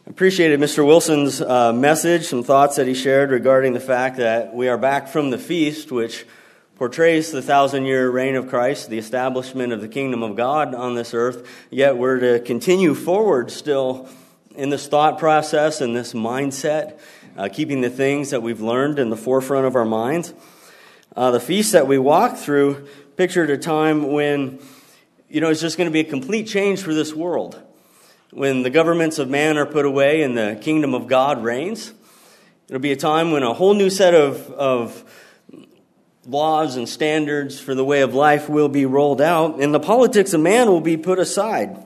Appreciated Mr. Wilson's message, some thoughts that he shared regarding the fact that we are back from the feast, which portrays the 1,000-year reign of Christ, the establishment of the kingdom of God on this earth, yet we're to continue forward still in this thought process and this mindset, keeping the things that we've learned in the forefront of our minds. The feast that we walk through pictured a time when, it's just going to be a complete change for this world. When the governments of man are put away and the kingdom of God reigns, it'll be a time when a whole new set of laws and standards for the way of life will be rolled out, and the politics of man will be put aside.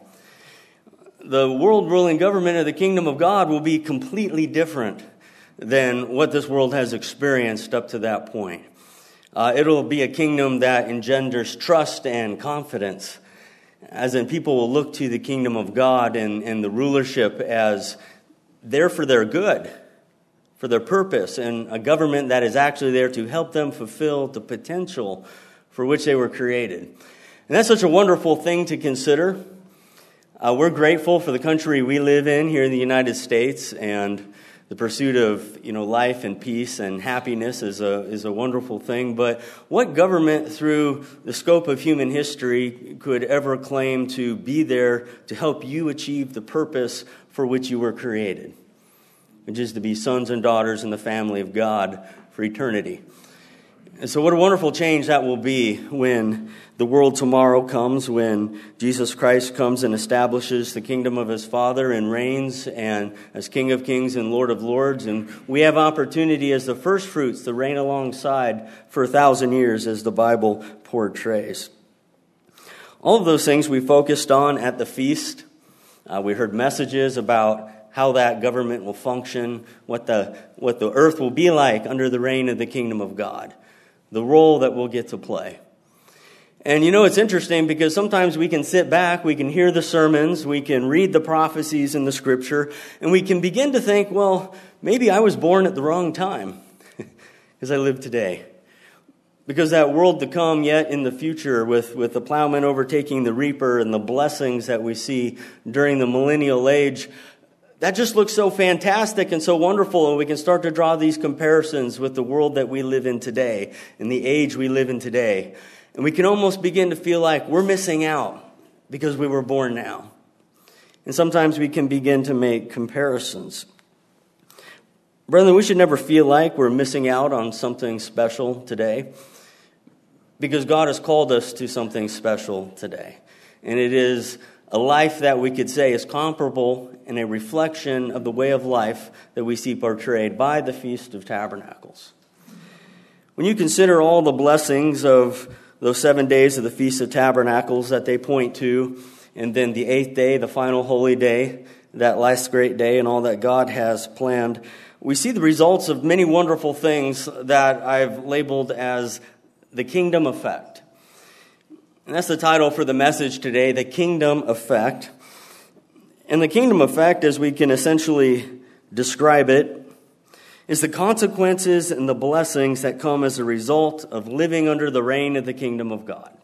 The world-ruling government of the kingdom of God will be completely different than what this world has experienced up to that point. It'll be a kingdom that engenders trust and confidence, as in people will look to the kingdom of God and the rulership as there for their good, for their purpose, and a government that is actually there to help them fulfill the potential for which they were created. And that's such a wonderful thing to consider. We're grateful for the country we live in here in the United States, and the pursuit of life and peace and happiness is a wonderful thing. But what government through the scope of human history could ever claim to be there to help you achieve the purpose for which you were created, which is to be sons and daughters in the family of God for eternity? And so what a wonderful change that will be when the world tomorrow comes, when Jesus Christ comes and establishes the kingdom of his Father and reigns and as King of Kings and Lord of Lords. And we have opportunity as the first fruits to reign alongside for 1,000 years, as the Bible portrays. All of those things we focused on at the feast. We heard messages about how that government will function, what the earth will be like under the reign of the kingdom of God, the role that we'll get to play. And it's interesting because sometimes we can sit back, we can hear the sermons, we can read the prophecies in the scripture, and we can begin to think, well, maybe I was born at the wrong time as I live today. Because that world to come yet in the future with the plowman overtaking the reaper and the blessings that we see during the millennial age, that just looks so fantastic and so wonderful, and we can start to draw these comparisons with the world that we live in today and the age we live in today. And we can almost begin to feel like we're missing out because we were born now. And sometimes we can begin to make comparisons. Brethren, we should never feel like we're missing out on something special today, because God has called us to something special today. And it is a life that we could say is comparable and a reflection of the way of life that we see portrayed by the Feast of Tabernacles. When you consider all the blessings of those 7 days of the Feast of Tabernacles that they point to, and then the 8th day, the final holy day, that last great day, and all that God has planned, we see the results of many wonderful things that I've labeled as the kingdom effect. And that's the title for the message today, the kingdom effect. And the kingdom effect, as we can essentially describe it, is the consequences and the blessings that come as a result of living under the reign of the kingdom of God.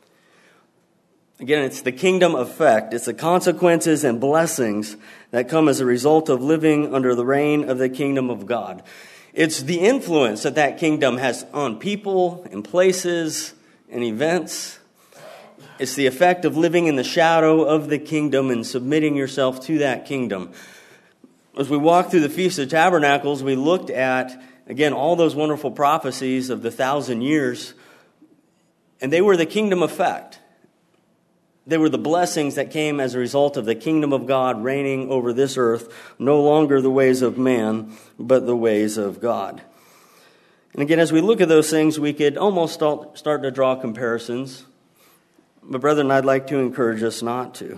Again, it's the kingdom effect. It's the consequences and blessings that come as a result of living under the reign of the kingdom of God. It's the influence that that kingdom has on people and places and events. It's the effect of living in the shadow of the kingdom and submitting yourself to that kingdom. As we walk through the Feast of Tabernacles, we looked at, again, all those wonderful prophecies of the 1,000 years, and they were the kingdom effect. They were the blessings that came as a result of the kingdom of God reigning over this earth, no longer the ways of man, but the ways of God. And again, as we look at those things, we could almost start to draw comparisons. But brethren, I'd like to encourage us not to.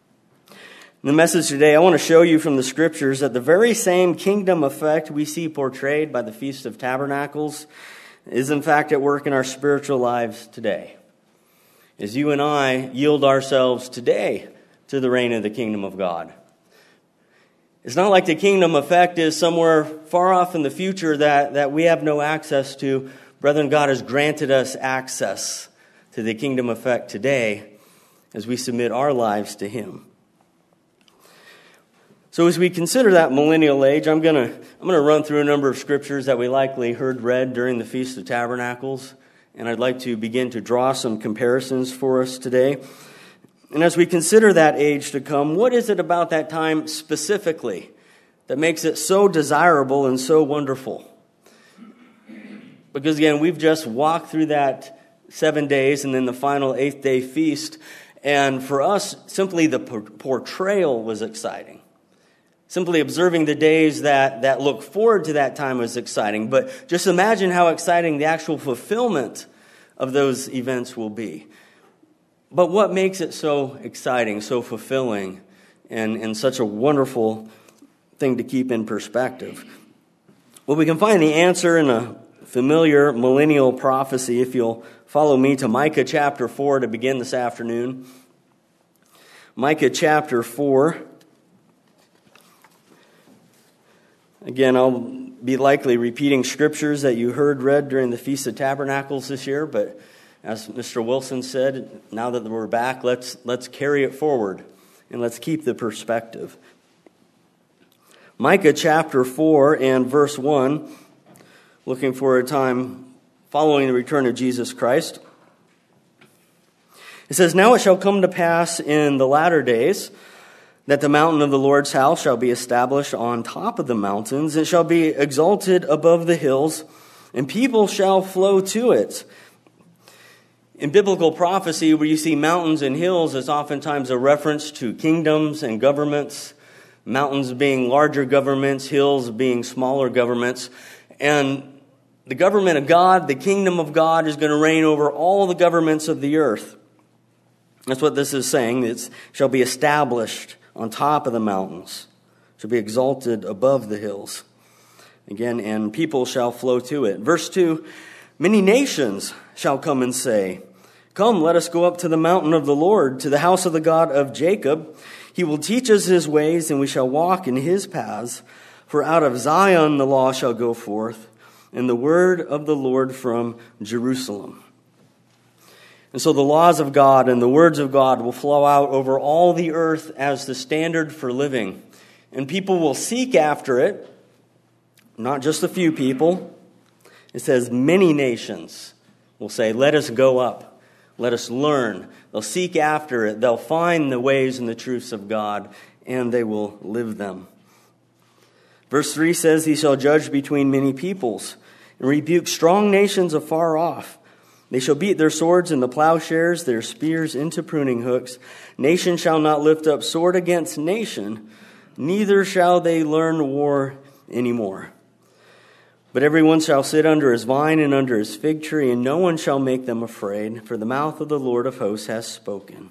In the message today, I want to show you from the scriptures that the very same kingdom effect we see portrayed by the Feast of Tabernacles is in fact at work in our spiritual lives today. As you and I yield ourselves today to the reign of the kingdom of God. It's not like the kingdom effect is somewhere far off in the future that we have no access to. Brethren, God has granted us access to the kingdom effect today as we submit our lives to Him. So as we consider that millennial age, I'm going to run through a number of scriptures that we likely heard read during the Feast of Tabernacles, and I'd like to begin to draw some comparisons for us today. And as we consider that age to come, what is it about that time specifically that makes it so desirable and so wonderful? Because again, we've just walked through that 7 days and then the final 8th-day feast, and for us, simply the portrayal was exciting. Simply observing the days that look forward to that time was exciting. But just imagine how exciting the actual fulfillment of those events will be. But what makes it so exciting, so fulfilling, and such a wonderful thing to keep in perspective? Well, we can find the answer in a familiar millennial prophecy if you'll follow me to Micah chapter 4 to begin this afternoon. Micah chapter 4. Again, I'll be likely repeating scriptures that you heard read during the Feast of Tabernacles this year, but as Mr. Wilson said, now that we're back, let's carry it forward and let's keep the perspective. Micah chapter 4 and verse 1, looking for a time following the return of Jesus Christ. It says, "Now it shall come to pass in the latter days that the mountain of the Lord's house shall be established on top of the mountains, and shall be exalted above the hills, and people shall flow to it." In biblical prophecy, where you see mountains and hills, is oftentimes a reference to kingdoms and governments, mountains being larger governments, hills being smaller governments. And the government of God, the kingdom of God, is going to reign over all the governments of the earth. That's what this is saying. It shall be established on top of the mountains, shall be exalted above the hills. Again, and people shall flow to it. Verse 2, "Many nations shall come and say, 'Come, let us go up to the mountain of the Lord, to the house of the God of Jacob. He will teach us his ways, and we shall walk in his paths. For out of Zion the law shall go forth, and the word of the Lord from Jerusalem.'" And so the laws of God and the words of God will flow out over all the earth as the standard for living. And people will seek after it, not just a few people. It says many nations will say, "Let us go up. Let us learn." They'll seek after it. They'll find the ways and the truths of God, and they will live them. Verse 3 says, "He shall judge between many peoples, and rebuke strong nations afar off. They shall beat their swords into plowshares, their spears into pruning hooks. Nation shall not lift up sword against nation, neither shall they learn war anymore. But everyone shall sit under his vine and under his fig tree, and no one shall make them afraid, for the mouth of the Lord of hosts has spoken."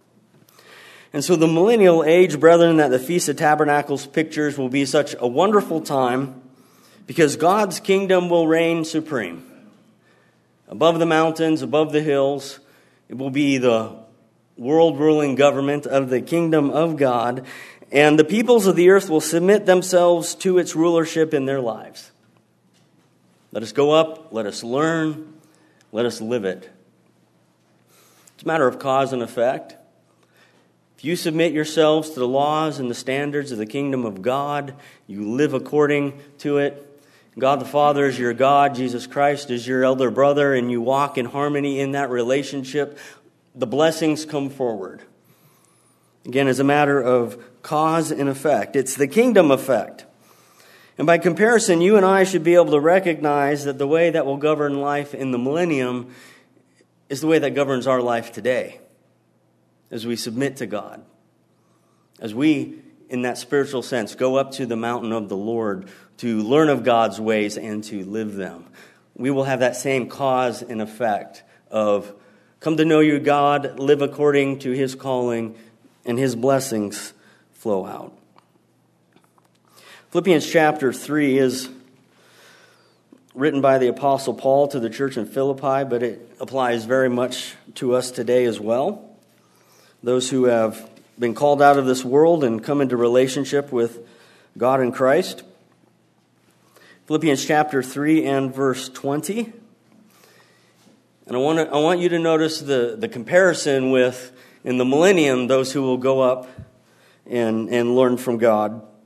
And so the millennial age, brethren, that the Feast of Tabernacles pictures will be such a wonderful time because God's kingdom will reign supreme. Above the mountains, above the hills, it will be the world-ruling government of the kingdom of God, and the peoples of the earth will submit themselves to its rulership in their lives. Let us go up, let us learn, let us live it. It's a matter of cause and effect. If you submit yourselves to the laws and the standards of the kingdom of God, you live according to it. God the Father is your God, Jesus Christ is your elder brother, and you walk in harmony in that relationship, the blessings come forward. Again, as a matter of cause and effect. It's the kingdom effect. And by comparison, you and I should be able to recognize that the way that will govern life in the millennium is the way that governs our life today, as we submit to God, as we, in that spiritual sense, go up to the mountain of the Lord to learn of God's ways and to live them. We will have that same cause and effect of come to know you, God, live according to his calling, and his blessings flow out. Philippians chapter 3 is written by the Apostle Paul to the church in Philippi, but it applies very much to us today as well. Those who have been called out of this world and come into relationship with God in Christ. Philippians chapter 3 and verse 20. And I want you to notice the comparison with, in the millennium, those who will go up and learn from God.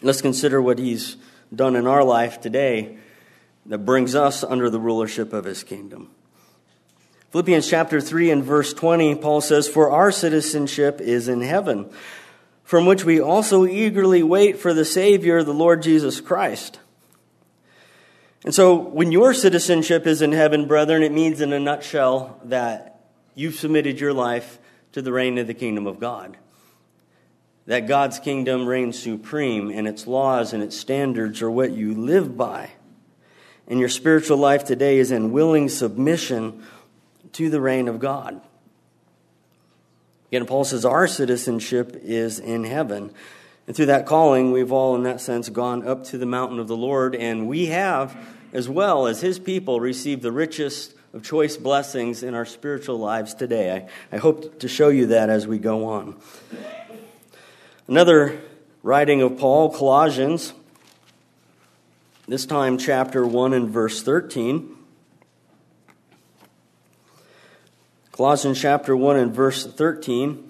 Let's consider what he's done in our life today that brings us under the rulership of his kingdom. Philippians chapter 3 and verse 20, Paul says, "For our citizenship is in heaven, from which we also eagerly wait for the Savior, the Lord Jesus Christ." And so when your citizenship is in heaven, brethren, it means in a nutshell that you've submitted your life to the reign of the kingdom of God. That God's kingdom reigns supreme, and its laws and its standards are what you live by. And your spiritual life today is in willing submission to the reign of God. Again, Paul says our citizenship is in heaven. And through that calling, we've all, in that sense, gone up to the mountain of the Lord, and we have, as well as his people, received the richest of choice blessings in our spiritual lives today. I hope to show you that as we go on. Another writing of Paul, Colossians, this time chapter 1 and verse 13. Colossians chapter 1 and verse 13,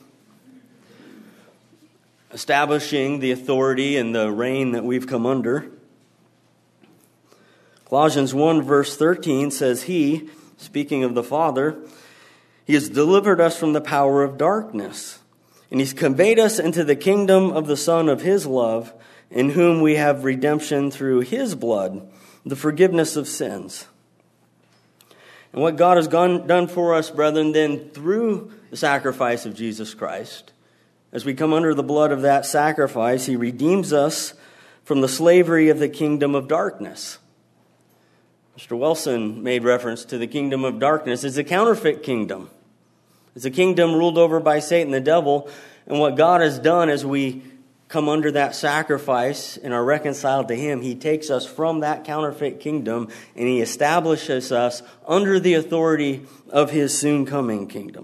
establishing the authority and the reign that we've come under. Colossians 1 verse 13 says, "He," speaking of the Father, "He has delivered us from the power of darkness, and He's conveyed us into the kingdom of the Son of His love, in whom we have redemption through His blood, the forgiveness of sins." And what God has done for us, brethren, then through the sacrifice of Jesus Christ, as we come under the blood of that sacrifice, He redeems us from the slavery of the kingdom of darkness. Mr. Wilson made reference to the kingdom of darkness. It's a counterfeit kingdom. It's a kingdom ruled over by Satan, the devil. And what God has done as we come under that sacrifice and are reconciled to Him, He takes us from that counterfeit kingdom and He establishes us under the authority of His soon coming kingdom.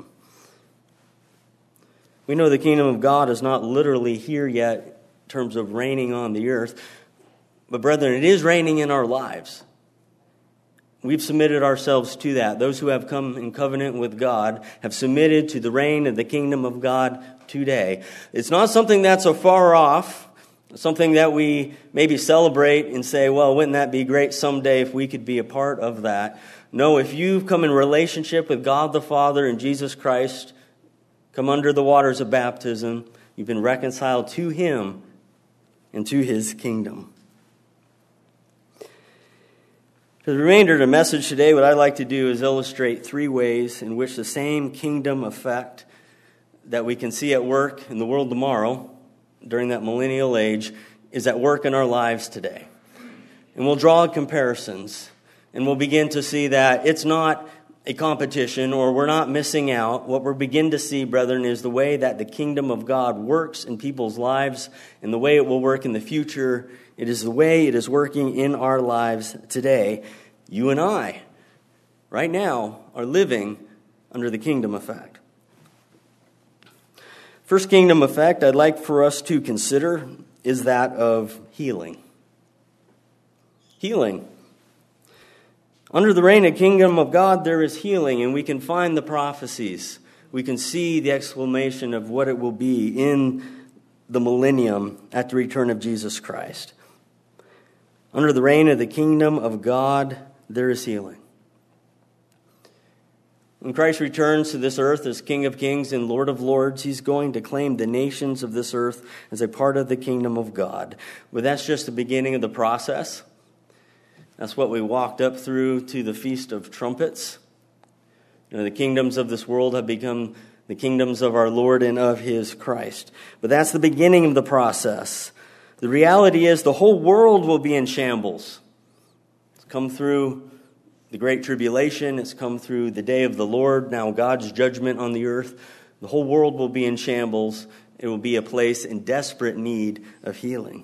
We know the kingdom of God is not literally here yet in terms of reigning on the earth, but brethren, it is reigning in our lives. We've submitted ourselves to that. Those who have come in covenant with God have submitted to the reign of the kingdom of God today. It's not something that's afar off, something that we maybe celebrate and say, well, wouldn't that be great someday if we could be a part of that? No, if you've come in relationship with God the Father and Jesus Christ, come under the waters of baptism, you've been reconciled to Him and to His kingdom. For the remainder of the message today, what I'd like to do is illustrate three ways in which the same kingdom effect that we can see at work in the world tomorrow, during that millennial age, is at work in our lives today. And we'll draw comparisons, and we'll begin to see that it's not a competition, or we're not missing out. What we'll begin to see, brethren, is the way that the kingdom of God works in people's lives and the way it will work in the future. It is the way it is working in our lives today. You and I, right now, are living under the kingdom effect. First kingdom effect I'd like for us to consider is that of healing. Healing. Under the reign and kingdom of God, there is healing, and we can find the prophecies. We can see the exclamation of what it will be in the millennium at the return of Jesus Christ. Under the reign of the kingdom of God, there is healing. When Christ returns to this earth as King of Kings and Lord of Lords, He's going to claim the nations of this earth as a part of the kingdom of God. But that's just the beginning of the process. That's what we walked up through to the Feast of Trumpets. You know, the kingdoms of this world have become the kingdoms of our Lord and of His Christ. But that's the beginning of the process. The reality is the whole world will be in shambles. It's come through the Great Tribulation. It's come through the day of the Lord. Now God's judgment on the earth. The whole world will be in shambles. It will be a place in desperate need of healing.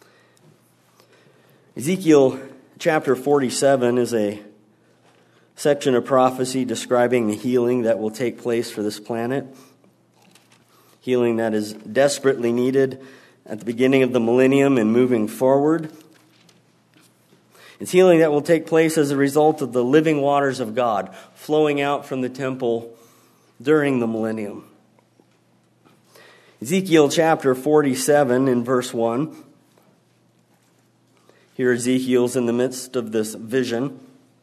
Ezekiel chapter 47 is a section of prophecy describing the healing that will take place for this planet. Healing that is desperately needed at the beginning of the millennium and moving forward. It's healing that will take place as a result of the living waters of God flowing out from the temple during the millennium. Ezekiel chapter 47 in verse 1. Here Ezekiel's in the midst of this vision.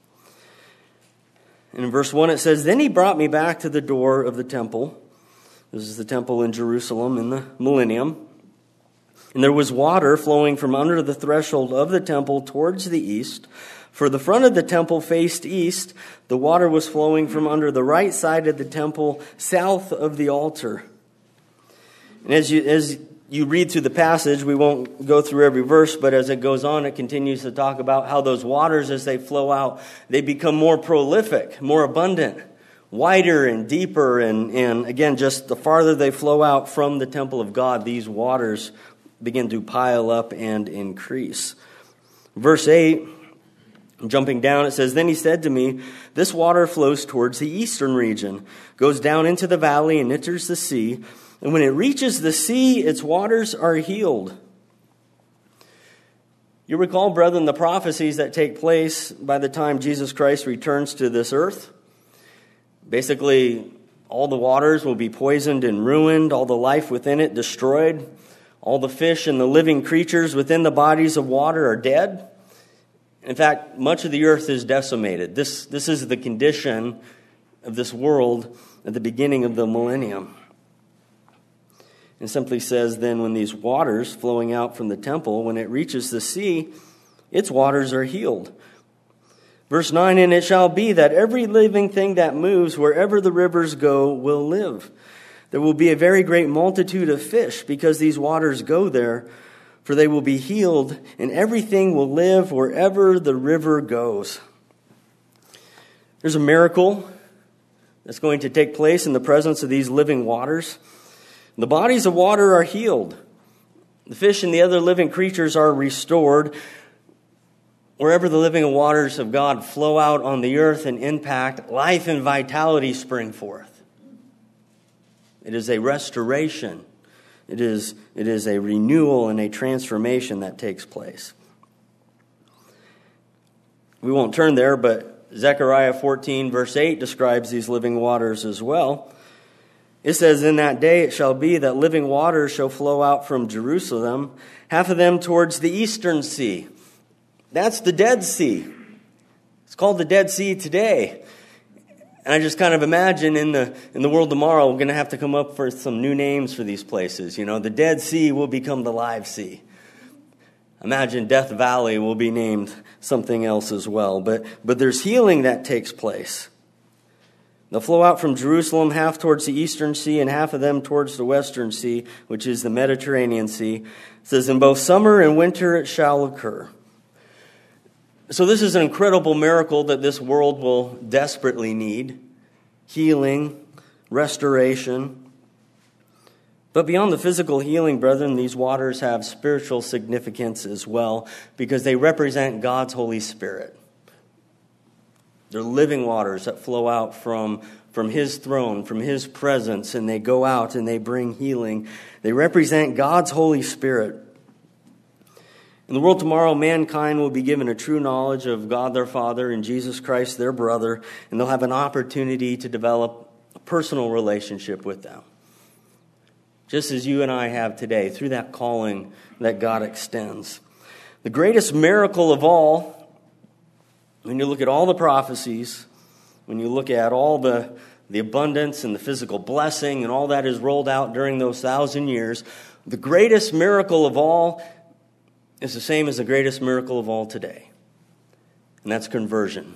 And in verse 1 it says, "Then he brought me back to the door of the temple." This is the temple in Jerusalem in the millennium. "And there was water flowing from under the threshold of the temple towards the east. For the front of the temple faced east. The water was flowing from under the right side of the temple, south of the altar." And as you read through the passage, we won't go through every verse, but as it goes on, it continues to talk about how those waters, as they flow out, they become more prolific, more abundant, wider and deeper. And again, just the farther they flow out from the temple of God, these waters begin to pile up and increase. Verse 8, jumping down, it says, "Then he said to me, 'This water flows towards the eastern region, goes down into the valley and enters the sea. And when it reaches the sea, its waters are healed.'" You recall, brethren, the prophecies that take place by the time Jesus Christ returns to this earth. Basically, all the waters will be poisoned and ruined, all the life within it destroyed. All the fish and the living creatures within the bodies of water are dead. In fact, much of the earth is decimated. This is the condition of this world at the beginning of the millennium. It simply says, then when these waters flowing out from the temple, when it reaches the sea, its waters are healed. Verse 9, "And it shall be that every living thing that moves wherever the rivers go will live. There will be a very great multitude of fish because these waters go there, for they will be healed, and everything will live wherever the river goes." There's a miracle that's going to take place in the presence of these living waters. The bodies of water are healed. The fish and the other living creatures are restored. Wherever the living waters of God flow out on the earth and impact, life and vitality spring forth. It is a restoration. It is a renewal and a transformation that takes place. We won't turn there, but Zechariah 14 verse 8 describes these living waters as well. It says, "In that day it shall be that living waters shall flow out from Jerusalem, half of them towards the eastern sea." That's the Dead Sea. It's called the Dead Sea today. And I just kind of imagine in the world tomorrow, we're going to have to come up with some new names for these places. You know, the Dead Sea will become the Live Sea. Imagine Death Valley will be named something else as well. But there's healing that takes place. They'll flow out from Jerusalem, half towards the eastern sea and half of them towards the western sea, which is the Mediterranean Sea. It says, "In both summer and winter it shall occur." So this is an incredible miracle that this world will desperately need. Healing, restoration. But beyond the physical healing, brethren, these waters have spiritual significance as well, because they represent God's Holy Spirit. They're living waters that flow out from His throne, from His presence, and they go out and they bring healing. They represent God's Holy Spirit. In the world tomorrow, mankind will be given a true knowledge of God their Father and Jesus Christ their brother, and they'll have an opportunity to develop a personal relationship with them. Just as you and I have today, through that calling that God extends. The greatest miracle of all, when you look at all the prophecies, when you look at all the abundance and the physical blessing and all that is rolled out during those 1,000 years, the greatest miracle of all is the same as the greatest miracle of all today. And that's conversion.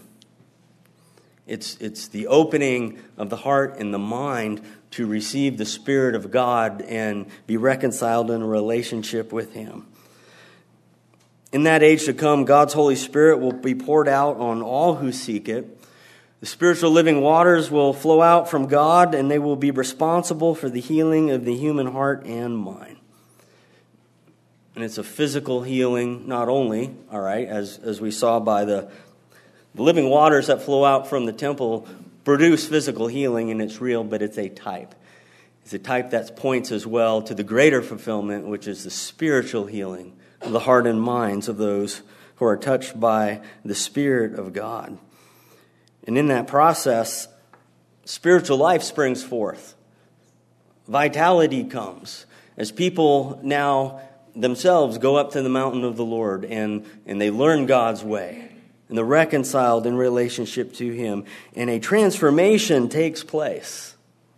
It's the opening of the heart and the mind to receive the Spirit of God and be reconciled in a relationship with Him. In that age to come, God's Holy Spirit will be poured out on all who seek it. The spiritual living waters will flow out from God, and they will be responsible for the healing of the human heart and mind. And it's a physical healing, not only, all right, as we saw by the living waters that flow out from the temple produce physical healing, and it's real, but it's a type. It's a type that points as well to the greater fulfillment, which is the spiritual healing of the heart and minds of those who are touched by the Spirit of God. And in that process, spiritual life springs forth. Vitality comes as people now themselves go up to the mountain of the Lord and they learn God's way. And they're reconciled in relationship to Him. And a transformation takes place.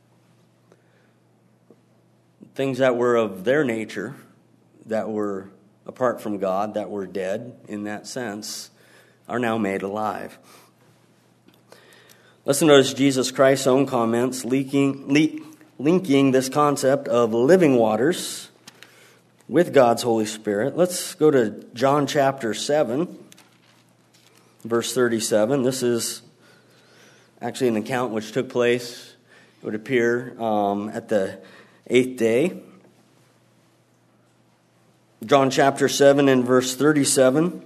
Things that were of their nature, that were apart from God, that were dead in that sense, are now made alive. Let's notice Jesus Christ's own comments linking this concept of living waters with God's Holy Spirit. Let's go to John chapter 7, verse 37. This is actually an account which took place, it would appear, at the 8th day. John chapter 7 and verse 37.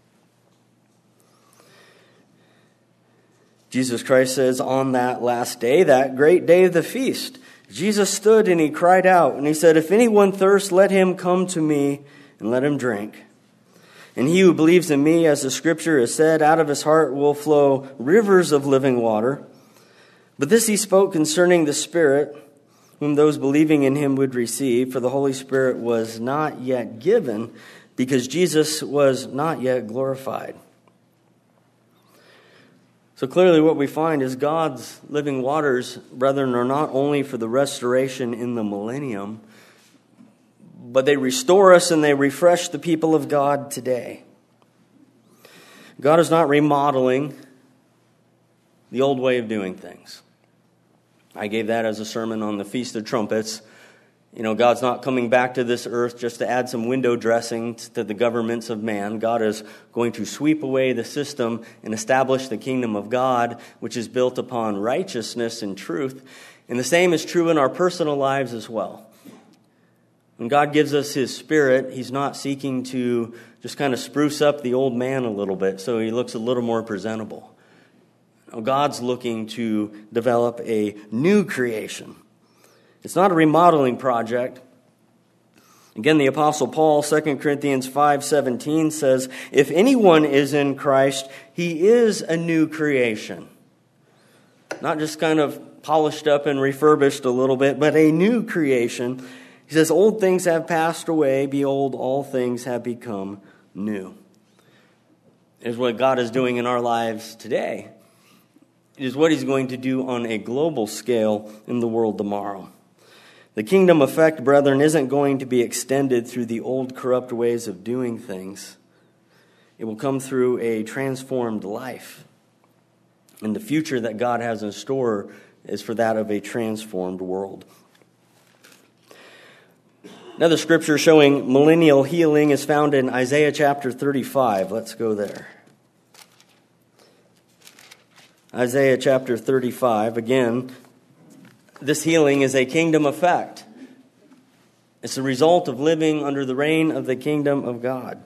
Jesus Christ says, on that last day, that great day of the feast, Jesus stood and He cried out, and He said, if anyone thirsts, let him come to me and let him drink. And he who believes in me, as the Scripture has said, out of his heart will flow rivers of living water. But this He spoke concerning the Spirit, whom those believing in Him would receive, for the Holy Spirit was not yet given, because Jesus was not yet glorified. So clearly what we find is God's living waters, brethren, are not only for the restoration in the millennium, but they restore us and they refresh the people of God today. God is not remodeling the old way of doing things. I gave that as a sermon on the Feast of Trumpets. You know, God's not coming back to this earth just to add some window dressing to the governments of man. God is going to sweep away the system and establish the kingdom of God, which is built upon righteousness and truth. And the same is true in our personal lives as well. When God gives us His Spirit, He's not seeking to just kind of spruce up the old man a little bit so he looks a little more presentable. God's looking to develop a new creation. It's not a remodeling project. Again, the Apostle Paul, 2 Corinthians 5:17 says, if anyone is in Christ, he is a new creation. Not just kind of polished up and refurbished a little bit, but a new creation. He says, old things have passed away, behold, all things have become new. It is what God is doing in our lives today. It is what He's going to do on a global scale in the world tomorrow. The kingdom effect, brethren, isn't going to be extended through the old corrupt ways of doing things. It will come through a transformed life. And the future that God has in store is for that of a transformed world. Another scripture showing millennial healing is found in Isaiah chapter 35. Let's go there. Isaiah chapter 35, again, this healing is a kingdom effect. It's the result of living under the reign of the kingdom of God.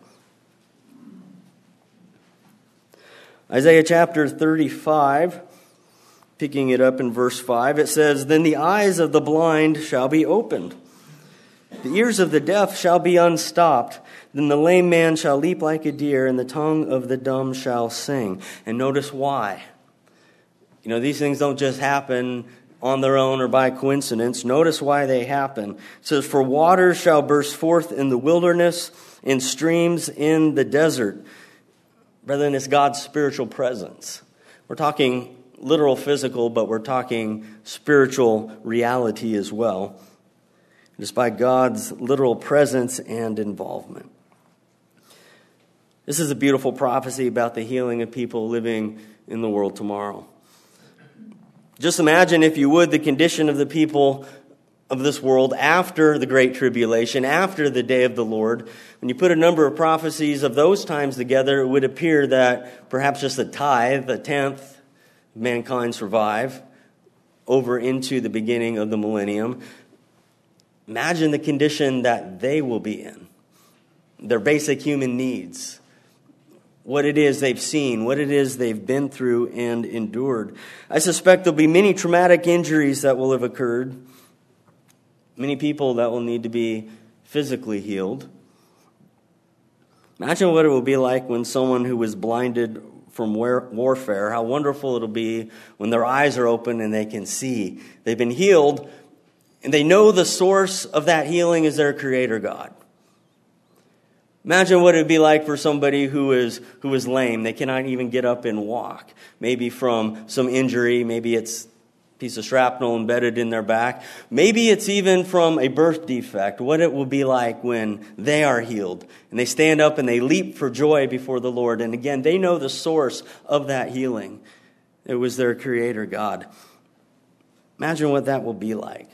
Isaiah chapter 35, picking it up in verse 5, it says, then the eyes of the blind shall be opened. The ears of the deaf shall be unstopped. Then the lame man shall leap like a deer, and the tongue of the dumb shall sing. And notice why. You know, these things don't just happen on their own or by coincidence. Notice why they happen. It says, for waters shall burst forth in the wilderness, and streams in the desert. Brethren, it's God's spiritual presence. We're talking literal physical, but we're talking spiritual reality as well. It is by God's literal presence and involvement. This is a beautiful prophecy about the healing of people living in the world tomorrow. Just imagine, if you would, the condition of the people of this world after the Great Tribulation, after the day of the Lord. When you put a number of prophecies of those times together, it would appear that perhaps just a tithe, a tenth of mankind survive over into the beginning of the millennium. Imagine the condition that they will be in. Their basic human needs. What it is they've seen, what it is they've been through and endured. I suspect there'll be many traumatic injuries that will have occurred. Many people that will need to be physically healed. Imagine what it will be like when someone who was blinded from warfare, how wonderful it'll be when their eyes are open and they can see. They've been healed, and they know the source of that healing is their Creator God. Imagine what it would be like for somebody who is lame. They cannot even get up and walk. Maybe from some injury. Maybe it's a piece of shrapnel embedded in their back. Maybe it's even from a birth defect. What it will be like when they are healed. And they stand up and they leap for joy before the Lord. And again, they know the source of that healing. It was their Creator, God. Imagine what that will be like.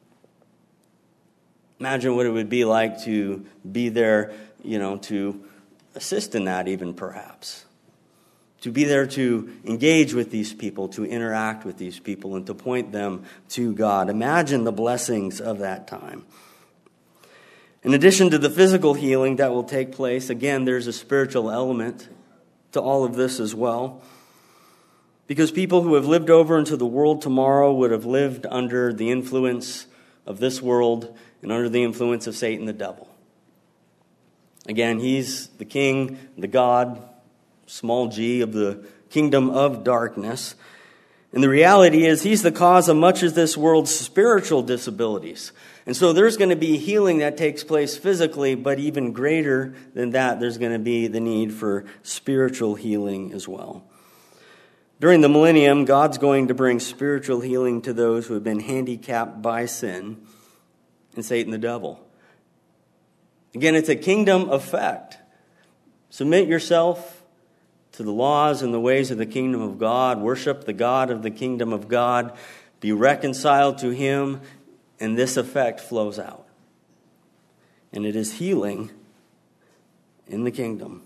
Imagine what it would be like to be there, to assist in that even perhaps. To be there to engage with these people, to interact with these people, and to point them to God. Imagine the blessings of that time. In addition to the physical healing that will take place, again, there's a spiritual element to all of this as well. Because people who have lived over into the world tomorrow would have lived under the influence of this world and under the influence of Satan the devil. Again, he's the king, the God, small g, of the kingdom of darkness. And the reality is he's the cause of much of this world's spiritual disabilities. And so there's going to be healing that takes place physically, but even greater than that, there's going to be the need for spiritual healing as well. During the millennium, God's going to bring spiritual healing to those who have been handicapped by sin and Satan the devil. Again, it's a kingdom effect. Submit yourself to the laws and the ways of the kingdom of God. Worship the God of the kingdom of God. Be reconciled to Him, and this effect flows out. And it is healing in the kingdom.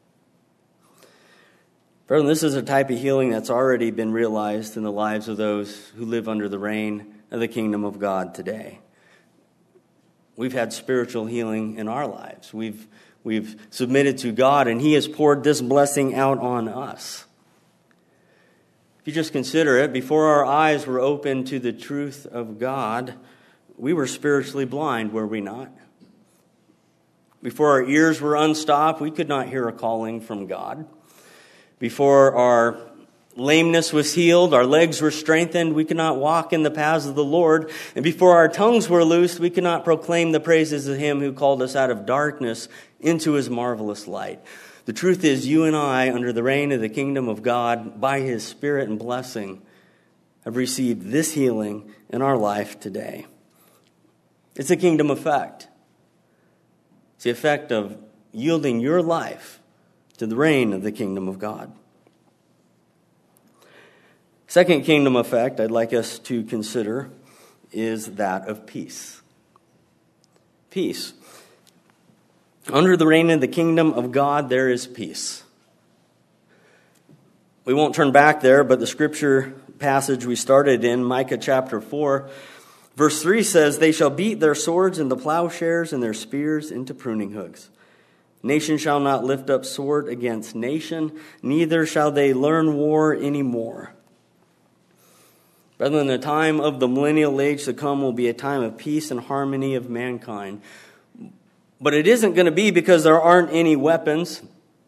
Brethren, this is a type of healing that's already been realized in the lives of those who live under the reign of the kingdom of God today. We've had spiritual healing in our lives. We've submitted to God, and He has poured this blessing out on us. If you just consider it, before our eyes were open to the truth of God, we were spiritually blind, were we not? Before our ears were unstopped, we could not hear a calling from God. Before our lameness was healed, our legs were strengthened, we could not walk in the paths of the Lord. And before our tongues were loosed, we could not proclaim the praises of Him who called us out of darkness into His marvelous light. The truth is, you and I, under the reign of the kingdom of God, by His Spirit and blessing, have received this healing in our life today. It's a kingdom effect. It's the effect of yielding your life to the reign of the kingdom of God. Second kingdom effect I'd like us to consider is that of peace. Peace. Under the reign of the kingdom of God, there is peace. We won't turn back there, but the scripture passage we started in, Micah chapter 4, verse 3 says, "They shall beat their swords into plowshares and their spears into pruning hooks. Nation shall not lift up sword against nation, neither shall they learn war anymore." Brethren, the time of the millennial age to come will be a time of peace and harmony of mankind. But it isn't going to be because there aren't any weapons.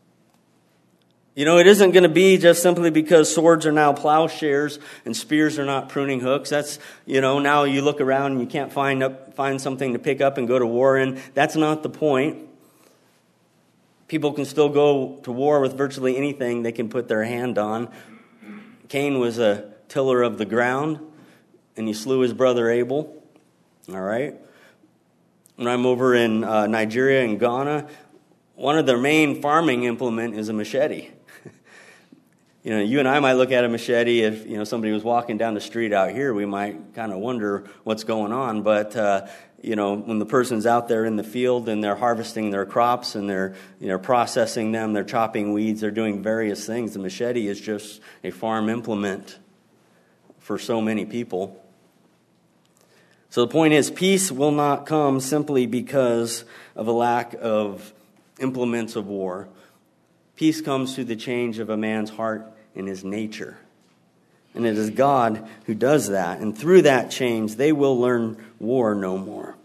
It isn't going to be just simply because swords are now plowshares and spears are not pruning hooks. That's, now you look around and you can't find something to pick up and go to war in. That's not the point. People can still go to war with virtually anything they can put their hand on. Cain was a tiller of the ground, and he slew his brother Abel. All right? When I'm over in Nigeria and Ghana, one of their main farming implement is a machete. You and I might look at a machete if somebody was walking down the street out here, we might kind of wonder what's going on. But when the person's out there in the field and they're harvesting their crops and they're processing them, they're chopping weeds, they're doing various things. The machete is just a farm implement for so many people. So the point is, peace will not come simply because of a lack of implements of war. Peace comes through the change of a man's heart and his nature. And it is God who does that. And through that change, they will learn war no more.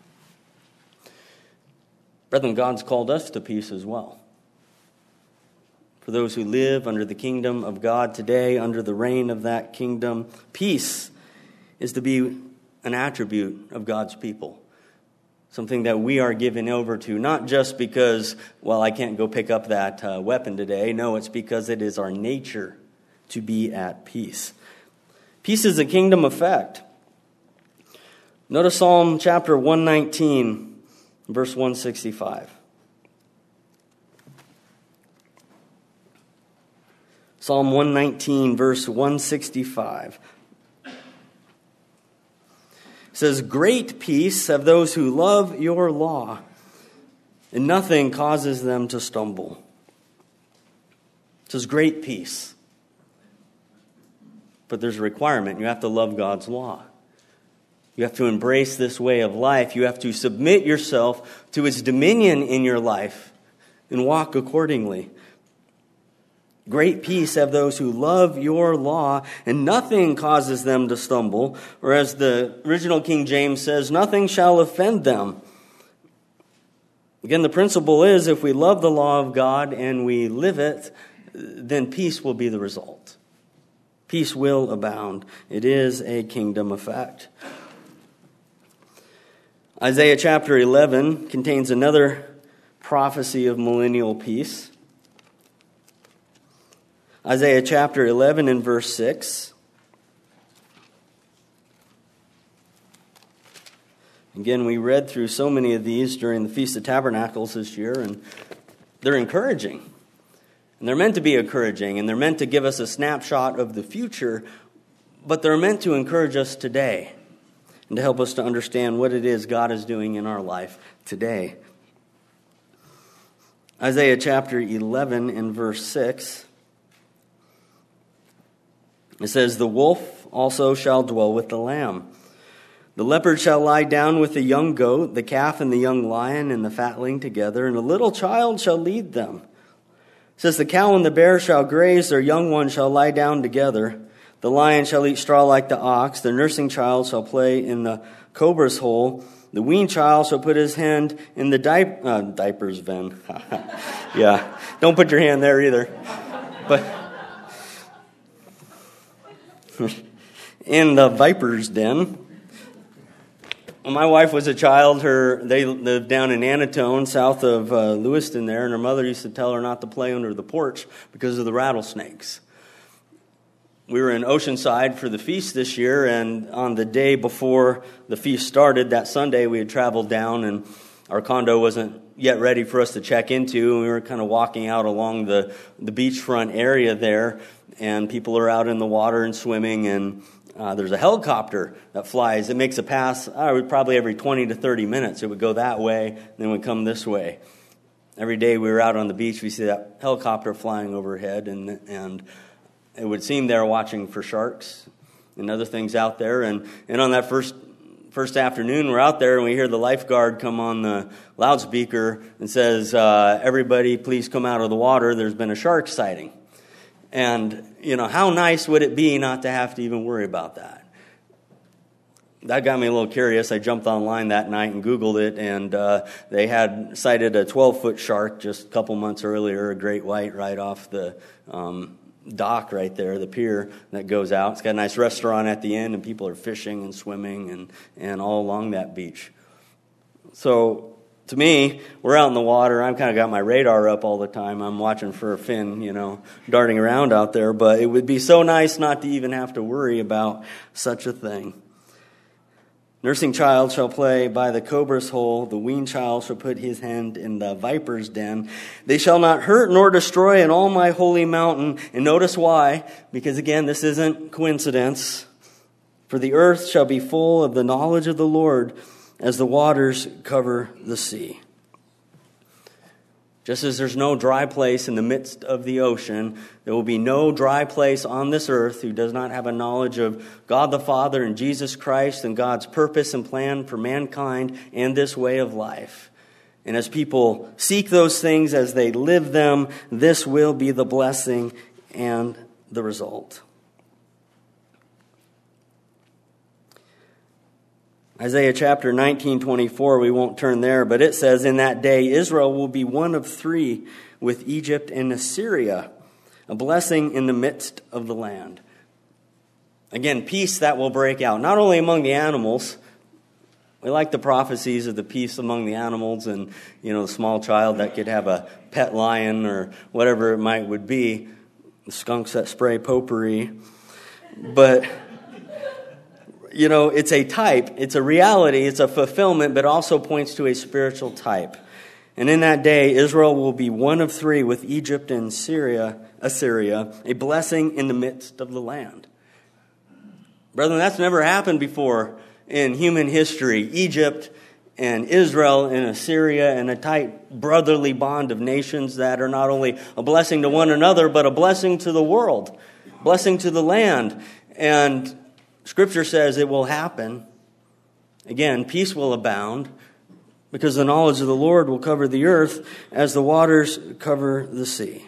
Brethren, God's called us to peace as well. For those who live under the kingdom of God today, under the reign of that kingdom, peace is to be an attribute of God's people. something that we are given over to, not just because, well, I can't go pick up that weapon today. No, it's because it is our nature to be at peace. Peace is a kingdom effect. Notice Psalm chapter 119, verse 165. Psalm 119, verse 165. It says, "Great peace have those who love your law, and nothing causes them to stumble." It says, great peace. But there's a requirement. You have to love God's law. You have to embrace this way of life. You have to submit yourself to its dominion in your life and walk accordingly. Great peace have those who love your law, and nothing causes them to stumble. Or as the original King James says, nothing shall offend them. Again, the principle is if we love the law of God and we live it, then peace will be the result. Peace will abound. It is a kingdom effect. Isaiah chapter 11 contains another prophecy of millennial peace. Isaiah chapter 11 and verse 6. Again, we read through so many of these during the Feast of Tabernacles this year, and they're encouraging. And they're meant to be encouraging, and they're meant to give us a snapshot of the future, but they're meant to encourage us today and to help us to understand what it is God is doing in our life today. Isaiah chapter 11 and verse 6. It says, "The wolf also shall dwell with the lamb. The leopard shall lie down with the young goat, the calf and the young lion and the fatling together, and a little child shall lead them. It says, the cow and the bear shall graze, their young ones shall lie down together. The lion shall eat straw like the ox, the nursing child shall play in the cobra's hole. The weaned child shall put his hand in the diaper's ven." Yeah, don't put your hand there either. But in the viper's den. When my wife was a child, they lived down in Anatone, south of Lewiston there, and her mother used to tell her not to play under the porch because of the rattlesnakes. We were in Oceanside for the feast this year, and on the day before the feast started, that Sunday, we had traveled down, and our condo wasn't yet ready for us to check into, and we were kind of walking out along the beachfront area there, and people are out in the water and swimming, and there's a helicopter that flies. It makes a pass probably every 20 to 30 minutes. It would go that way, then it would come this way. Every day we were out on the beach, we see that helicopter flying overhead, and it would seem they're watching for sharks and other things out there. And on that first afternoon, we're out there, and we hear the lifeguard come on the loudspeaker and says, "Everybody, please come out of the water. There's been a shark sighting." And, how nice would it be not to have to even worry about that? That got me a little curious. I jumped online that night and Googled it, and they had sighted a 12-foot shark just a couple months earlier, a great white, right off the dock right there, the pier that goes out. It's got a nice restaurant at the end, and people are fishing and swimming and all along that beach. So, to me, we're out in the water. I've kind of got my radar up all the time. I'm watching for a fin, darting around out there. But it would be so nice not to even have to worry about such a thing. Nursing child shall play by the cobra's hole. The weaned child shall put his hand in the viper's den. They shall not hurt nor destroy in all my holy mountain. And notice why. Because again, this isn't coincidence. For the earth shall be full of the knowledge of the Lord, as the waters cover the sea. Just as there's no dry place in the midst of the ocean, there will be no dry place on this earth who does not have a knowledge of God the Father and Jesus Christ and God's purpose and plan for mankind and this way of life. And as people seek those things, as they live them, this will be the blessing and the result. Isaiah chapter 19:24, we won't turn there, but it says, "In that day Israel will be one of three with Egypt and Assyria, a blessing in the midst of the land." Again, peace that will break out, not only among the animals, We like the prophecies of the peace among the animals and, the small child that could have a pet lion or whatever it would be, the skunks that spray potpourri. But, it's a type, it's a reality, it's a fulfillment, but also points to a spiritual type. And in that day, Israel will be one of three with Egypt and Assyria, a blessing in the midst of the land. Brethren, that's never happened before in human history. Egypt and Israel and Assyria and a tight brotherly bond of nations that are not only a blessing to one another, but a blessing to the world, blessing to the land. And Scripture says it will happen. Again, peace will abound because the knowledge of the Lord will cover the earth as the waters cover the sea.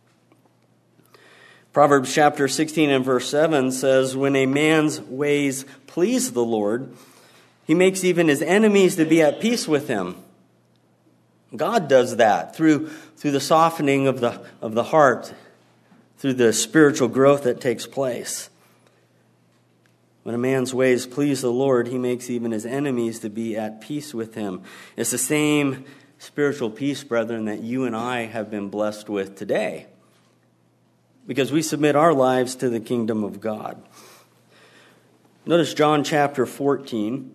Proverbs chapter 16 and verse 7 says, when a man's ways please the Lord, he makes even his enemies to be at peace with him. God does that through the softening of the heart, through the spiritual growth that takes place. When a man's ways please the Lord, he makes even his enemies to be at peace with him. It's the same spiritual peace, brethren, that you and I have been blessed with today, because we submit our lives to the kingdom of God. Notice John chapter 14.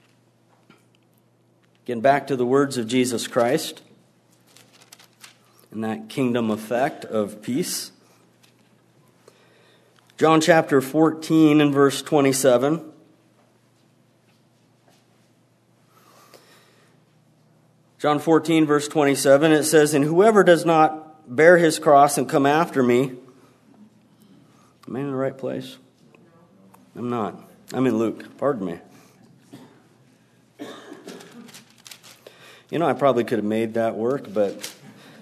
Again, back to the words of Jesus Christ and that kingdom effect of peace. John chapter 14 and verse 27. John 14 verse 27, it says, and whoever does not bear his cross and come after me. Am I in the right place? I'm not. I'm in Luke. Pardon me. I probably could have made that work, but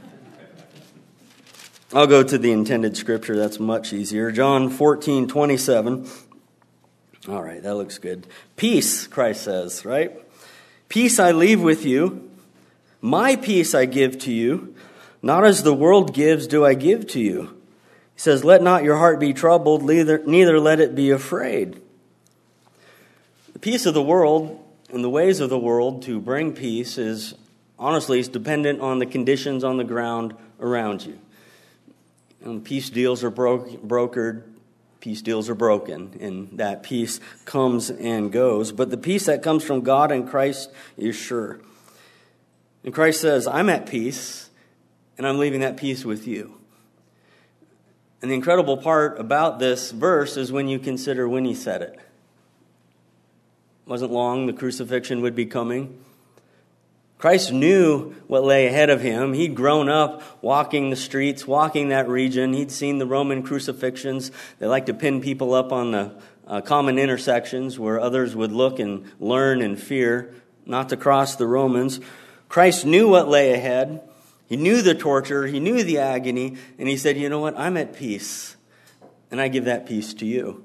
I'll go to the intended scripture. That's much easier. John 14:27. All right, that looks good. Peace, Christ says, right? Peace I leave with you. My peace I give to you. Not as the world gives do I give to you. He says, let not your heart be troubled, neither let it be afraid. The peace of the world and the ways of the world to bring peace is dependent on the conditions on the ground around you. And peace deals are brokered, peace deals are broken, and that peace comes and goes. But the peace that comes from God and Christ is sure. And Christ says, I'm at peace, and I'm leaving that peace with you. And the incredible part about this verse is when you consider when he said it. It wasn't long, the crucifixion would be coming. Christ knew what lay ahead of him. He'd grown up walking the streets, walking that region. He'd seen the Roman crucifixions. They like to pin people up on the common intersections where others would look and learn and fear not to cross the Romans. Christ knew what lay ahead. He knew the torture. He knew the agony. And he said, you know what? I'm at peace. And I give that peace to you.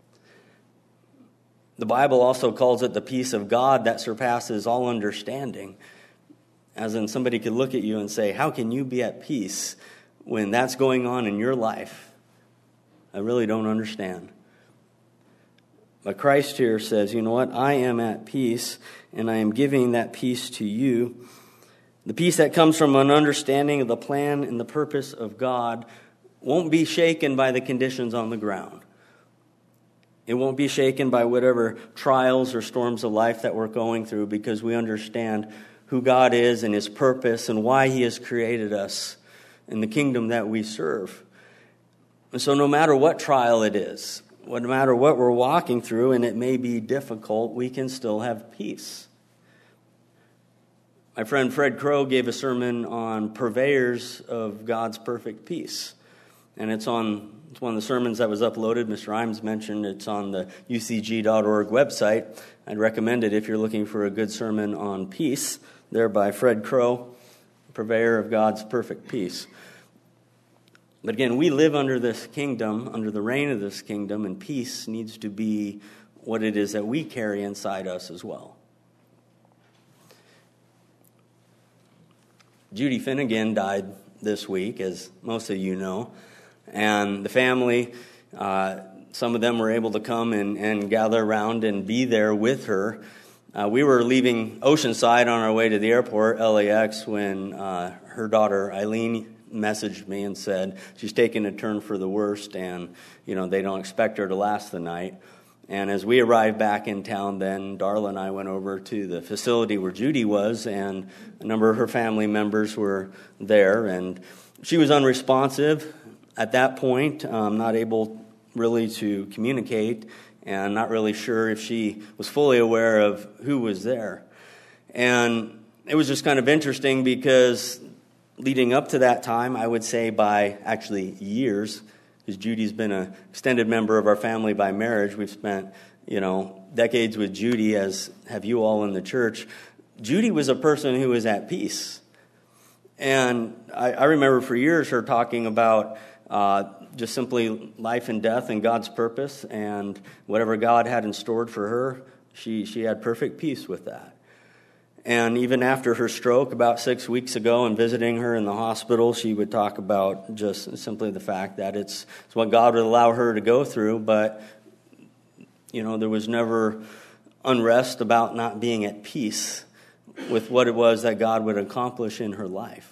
The Bible also calls it the peace of God that surpasses all understanding. As in, somebody could look at you and say, how can you be at peace when that's going on in your life? I really don't understand. But Christ here says, you know what? I am at peace, and I am giving that peace to you. The peace that comes from an understanding of the plan and the purpose of God won't be shaken by the conditions on the ground. It won't be shaken by whatever trials or storms of life that we're going through, because we understand who God is and his purpose and why he has created us in the kingdom that we serve. And so no matter what trial it is, no matter what we're walking through, and it may be difficult, we can still have peace. My friend Fred Crow gave a sermon on purveyors of God's perfect peace. And it's one of the sermons that was uploaded. Mr. Imes mentioned it's on the ucg.org website. I'd recommend it if you're looking for a good sermon on peace, there by Fred Crow, purveyor of God's perfect peace. But again, we live under this kingdom, under the reign of this kingdom, and peace needs to be what it is that we carry inside us as well. Judy Finnegan died this week, as most of you know. And the family, some of them were able to come and gather around and be there with her. We were leaving Oceanside on our way to the airport, LAX, when her daughter Eileen messaged me and said she's taking a turn for the worst, and they don't expect her to last the night. And as we arrived back in town, then Darla and I went over to the facility where Judy was, and a number of her family members were there, and she was unresponsive at that point, not able really to communicate, and not really sure if she was fully aware of who was there. And it was just kind of interesting because leading up to that time, I would say by actually years, because Judy's been an extended member of our family by marriage. We've spent, decades with Judy, as have you all in the church. Judy was a person who was at peace. And I remember for years her talking about just simply life and death and God's purpose, and whatever God had in store for her, she had perfect peace with that. And even after her stroke about 6 weeks ago and visiting her in the hospital, she would talk about just simply the fact that it's what God would allow her to go through, but there was never unrest about not being at peace with what it was that God would accomplish in her life.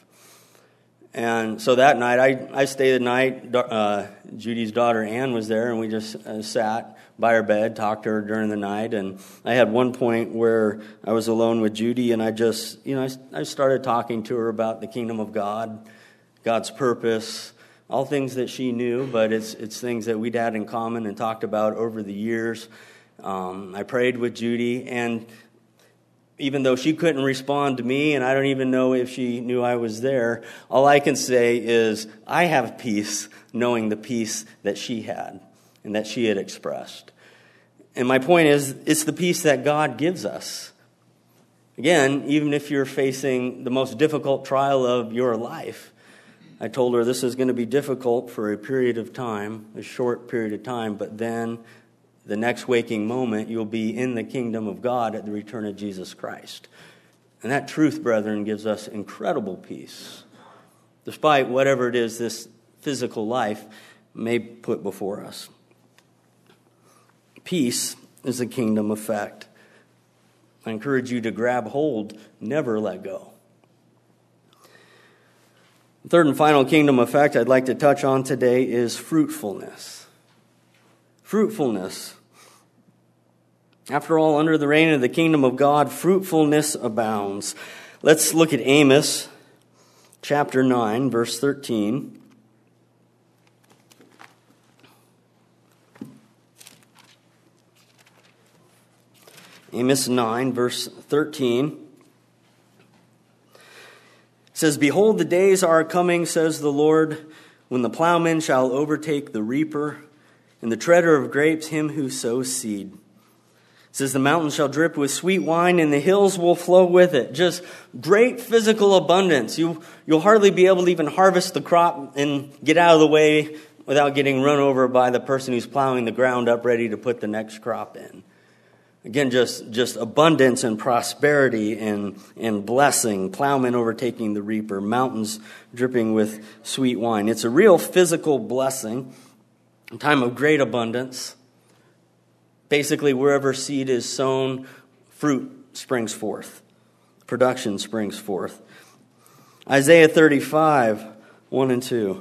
And so that night, I stayed the night. Judy's daughter, Ann, was there, and we just sat by her bed, talked to her during the night. And I had one point where I was alone with Judy, and I just, I started talking to her about the kingdom of God, God's purpose, all things that she knew, but it's things that we'd had in common and talked about over the years. I prayed with Judy, and even though she couldn't respond to me, and I don't even know if she knew I was there, all I can say is I have peace knowing the peace that she had and that she had expressed. And my point is, it's the peace that God gives us. Again, even if you're facing the most difficult trial of your life, I told her this is going to be difficult for a period of time, a short period of time, but then the next waking moment, you'll be in the kingdom of God at the return of Jesus Christ. And that truth, brethren, gives us incredible peace, despite whatever it is this physical life may put before us. Peace is a kingdom effect. I encourage you to grab hold, never let go. The third and final kingdom effect I'd like to touch on today is fruitfulness. Fruitfulness. After all, under the reign of the kingdom of God, fruitfulness abounds. Let's look at Amos chapter 9, verse 13. Amos 9, verse 13. It says, "Behold, the days are coming, says the Lord, when the plowman shall overtake the reaper, and the treader of grapes him who sows seed. It says, the mountains shall drip with sweet wine, and the hills will flow with it." Just great physical abundance. You'll hardly be able to even harvest the crop and get out of the way without getting run over by the person who's plowing the ground up ready to put the next crop in. Again, just abundance and prosperity and blessing. Plowmen overtaking the reaper. Mountains dripping with sweet wine. It's a real physical blessing. A time of great abundance. Basically, wherever seed is sown, fruit springs forth. Production springs forth. Isaiah 35, 1 and 2.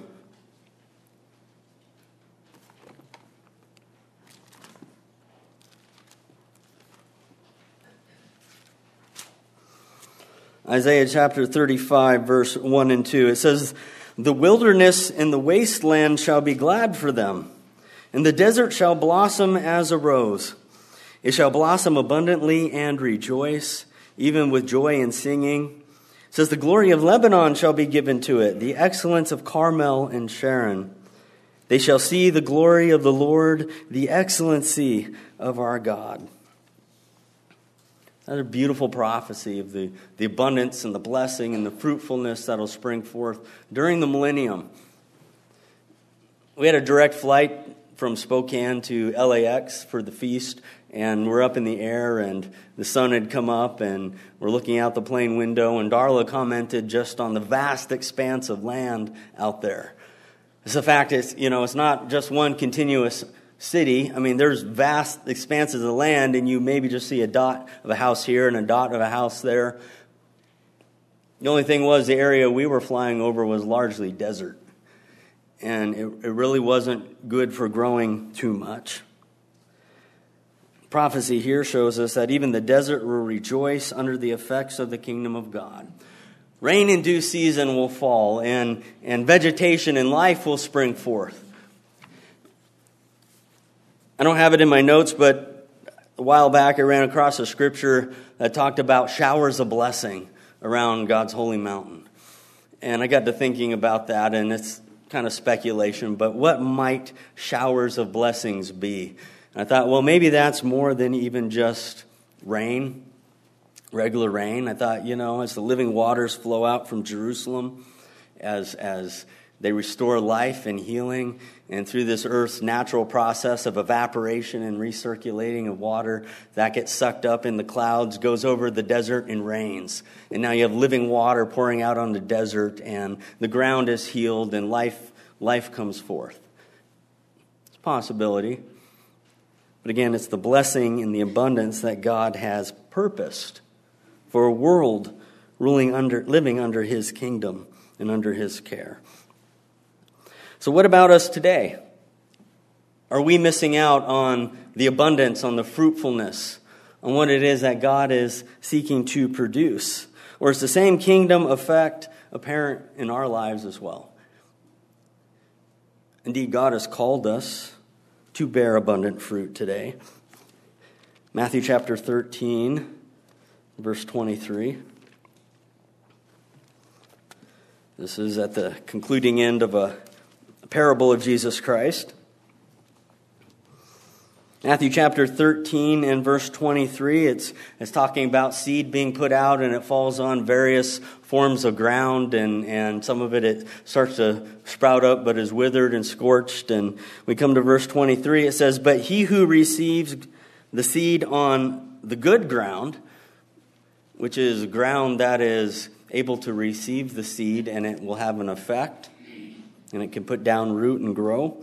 Isaiah chapter 35, verse 1 and 2. It says, "The wilderness and the wasteland shall be glad for them, and the desert shall blossom as a rose. It shall blossom abundantly and rejoice, even with joy and singing. It says, the glory of Lebanon shall be given to it, the excellence of Carmel and Sharon. They shall see the glory of the Lord, the excellency of our God." Another beautiful prophecy of the abundance and the blessing and the fruitfulness that will spring forth during the millennium. We had a direct flight from Spokane to LAX for the feast, and we're up in the air, and the sun had come up, and we're looking out the plane window, and Darla commented just on the vast expanse of land out there. It's the fact it's not just one continuous city. I mean, there's vast expanses of land, and you maybe just see a dot of a house here and a dot of a house there. The only thing was the area we were flying over was largely desert, and it really wasn't good for growing too much. Prophecy here shows us that even the desert will rejoice under the effects of the kingdom of God. Rain in due season will fall, and vegetation and life will spring forth. I don't have it in my notes, but a while back I ran across a scripture that talked about showers of blessing around God's holy mountain. And I got to thinking about that, and it's kind of speculation, but what might showers of blessings be? And I thought, well, maybe that's more than even just rain, regular rain. I thought, as the living waters flow out from Jerusalem, as they restore life and healing, and through this earth's natural process of evaporation and recirculating of water, that gets sucked up in the clouds, goes over the desert and rains. And now you have living water pouring out on the desert, and the ground is healed, and life comes forth. It's a possibility. But again, it's the blessing and the abundance that God has purposed for a world living under His kingdom and under His care. So what about us today? Are we missing out on the abundance, on the fruitfulness, on what it is that God is seeking to produce? Or is the same kingdom effect apparent in our lives as well? Indeed, God has called us to bear abundant fruit today. Matthew chapter 13, verse 23. This is at the concluding end of a parable of Jesus Christ. Matthew chapter 13 and verse 23, it's talking about seed being put out, and it falls on various forms of ground, and some of it starts to sprout up but is withered and scorched. And we come to verse 23, it says, "But he who receives the seed on the good ground," which is ground that is able to receive the seed and it will have an effect, and it can put down root and grow.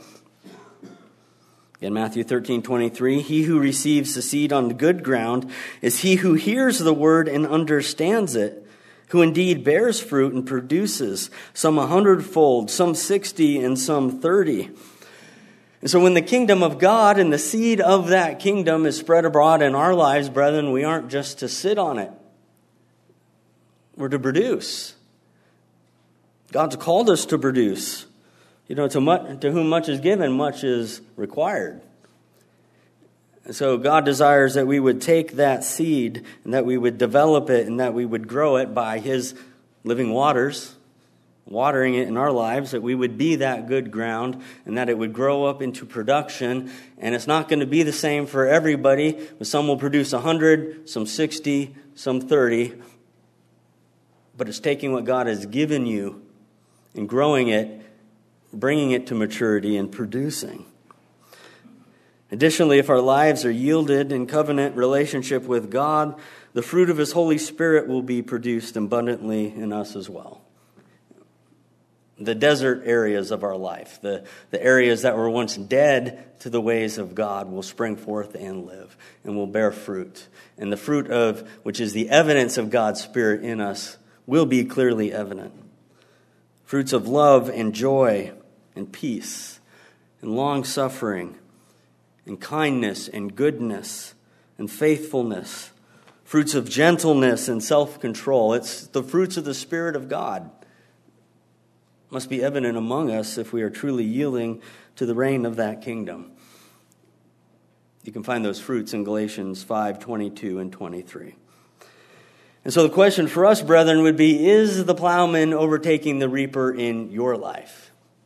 In Matthew 13:23, "He who receives the seed on the good ground is he who hears the word and understands it, who indeed bears fruit and produces, some 100-fold, some 60, and some 30. And so when the kingdom of God and the seed of that kingdom is spread abroad in our lives, brethren, we aren't just to sit on it. We're to produce. God's called us to produce. To whom much is given, much is required. And so God desires that we would take that seed and that we would develop it and that we would grow it by His living waters, watering it in our lives, that we would be that good ground and that it would grow up into production. And it's not going to be the same for everybody. But some will produce 100, some 60, some 30. But it's taking what God has given you and growing it, bringing it to maturity and producing. Additionally, if our lives are yielded in covenant relationship with God, the fruit of His Holy Spirit will be produced abundantly in us as well. The desert areas of our life, the areas that were once dead to the ways of God, will spring forth and live and will bear fruit. And the fruit of, which is the evidence of God's Spirit in us, will be clearly evident. Fruits of love and joy and peace and long-suffering and kindness and goodness and faithfulness. Fruits of gentleness and self-control. It's the fruits of the Spirit of God. Must be evident among us if we are truly yielding to the reign of that kingdom. You can find those fruits in Galatians 5:22 and 23. And so the question for us, brethren, would be, is the plowman overtaking the reaper in your life?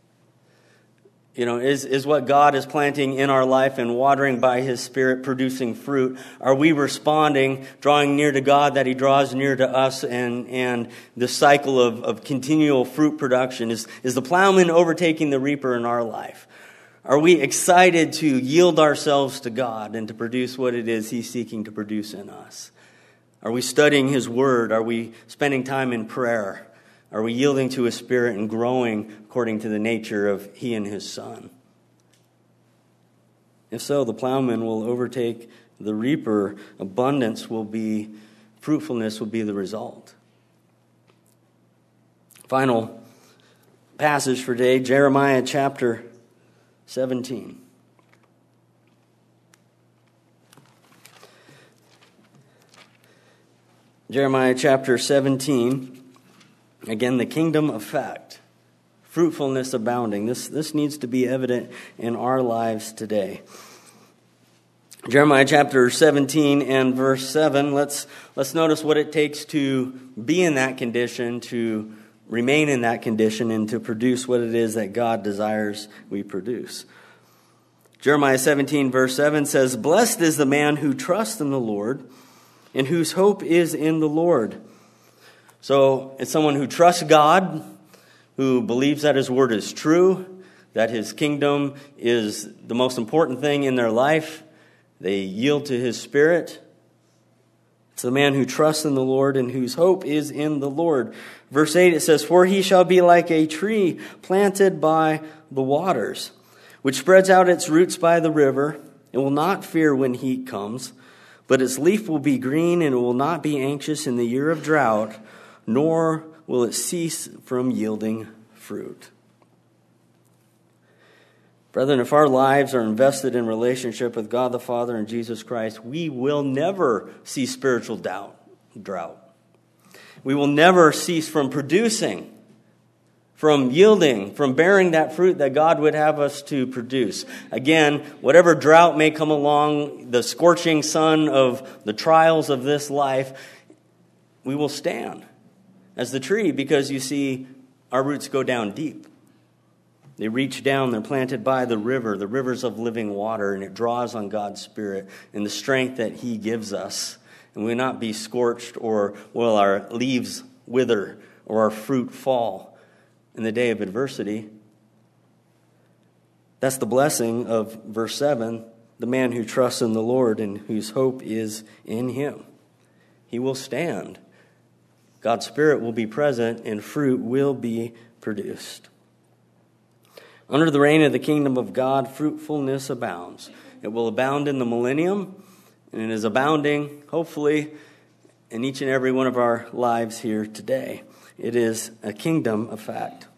Is what God is planting in our life and watering by His Spirit producing fruit? Are we responding, drawing near to God that He draws near to us, and the cycle of continual fruit production? Is the plowman overtaking the reaper in our life? Are we excited to yield ourselves to God and to produce what it is He's seeking to produce in us? Are we studying His Word? Are we spending time in prayer? Are we yielding to His Spirit and growing according to the nature of He and His Son? If so, the plowman will overtake the reaper. Fruitfulness will be the result. Final passage for today, Jeremiah chapter 17. Jeremiah chapter 17, again, the kingdom effect, fruitfulness abounding. This needs to be evident in our lives today. Jeremiah chapter 17 and verse 7, let's notice what it takes to be in that condition, to remain in that condition, and to produce what it is that God desires we produce. Jeremiah 17 verse 7 says, "Blessed is the man who trusts in the Lord, and whose hope is in the Lord." So it's someone who trusts God, who believes that His word is true, that His kingdom is the most important thing in their life. They yield to His Spirit. It's the man who trusts in the Lord and whose hope is in the Lord. Verse 8, it says, "For he shall be like a tree planted by the waters, which spreads out its roots by the river, and will not fear when heat comes. But its leaf will be green, and it will not be anxious in the year of drought, nor will it cease from yielding fruit." Brethren, if our lives are invested in relationship with God the Father and Jesus Christ, we will never see spiritual drought. We will never cease from producing, from yielding, from bearing that fruit that God would have us to produce. Again, whatever drought may come along, the scorching sun of the trials of this life, we will stand as the tree, because you see, our roots go down deep. They reach down, they're planted by the rivers of living water, and it draws on God's Spirit and the strength that He gives us. And we will not be scorched, or will our leaves wither or our fruit fall in the day of adversity. That's the blessing of verse 7, the man who trusts in the Lord and whose hope is in Him. He will stand. God's Spirit will be present and fruit will be produced. Under the reign of the kingdom of God, fruitfulness abounds. It will abound in the millennium, and it is abounding, hopefully, in each and every one of our lives here today. It is a kingdom effect.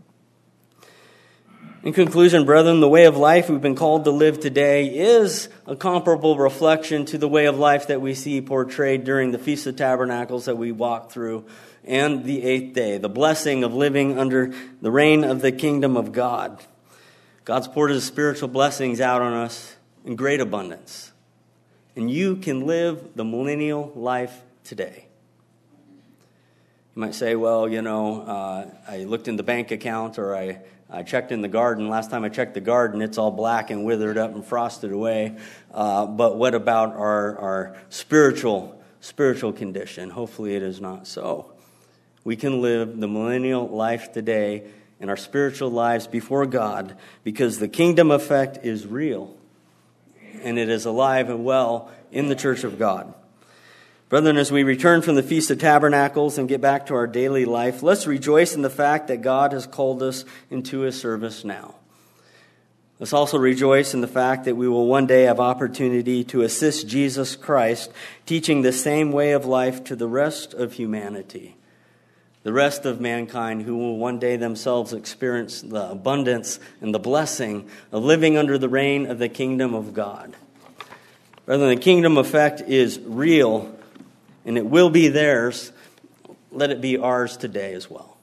In conclusion, brethren, the way of life we've been called to live today is a comparable reflection to the way of life that we see portrayed during the Feast of Tabernacles that we walk through, and the 8th day, the blessing of living under the reign of the kingdom of God. God's poured His spiritual blessings out on us in great abundance. And you can live the millennial life today. You might say, well, I looked in the bank account, or I checked in the garden. Last time I checked the garden, it's all black and withered up and frosted away. But what about our spiritual condition? Hopefully it is not so. We can live the millennial life today in our spiritual lives before God, because the kingdom effect is real, and it is alive and well in the church of God. Brethren, as we return from the Feast of Tabernacles and get back to our daily life, let's rejoice in the fact that God has called us into His service now. Let's also rejoice in the fact that we will one day have opportunity to assist Jesus Christ, teaching the same way of life to the rest of humanity, the rest of mankind, who will one day themselves experience the abundance and the blessing of living under the reign of the kingdom of God. Brethren, the kingdom effect is real, and it will be theirs. Let it be ours today as well.